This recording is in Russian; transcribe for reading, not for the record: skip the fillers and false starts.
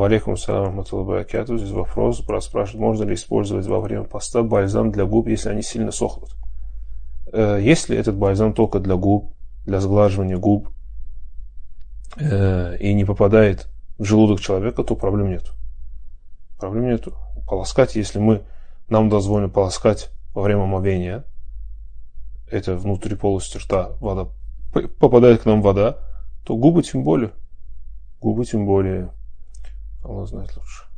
Валейкум ассалам рахматуллахи ва баракатуху. Здесь вопрос. Брат спрашивает, можно ли использовать во время поста бальзам для губ, если они сильно сохнут? Если этот бальзам только для губ, для сглаживания губ, и не попадает в желудок человека, то проблем нет. Проблем нет. Полоскать, если нам дозволено полоскать во время омовения, это внутри полости рта вода, попадает к нам вода, то губы тем более. Аллах знает лучше.